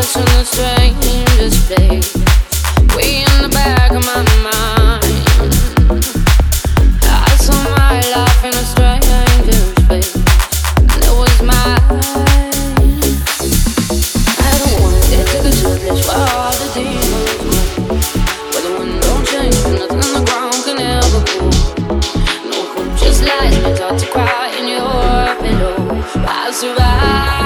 in the strangest place, way in the back of my mind. I saw my life in a stranger's face, and it was mine. I don't want it to go to a place where all the demons move, where the wind don't change, but nothing on the ground can ever cool. No hope, just lies, my thoughts are cry in your pillow. I survive.